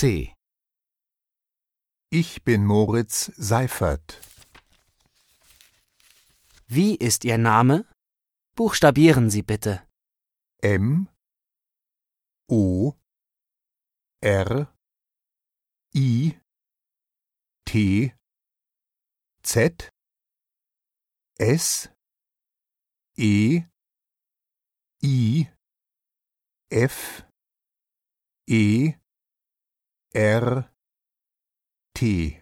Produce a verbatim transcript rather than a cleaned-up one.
C. Ich bin Moritz Seifert. Wie ist Ihr Name? Buchstabieren Sie bitte. M O R I T Z S E I F E R T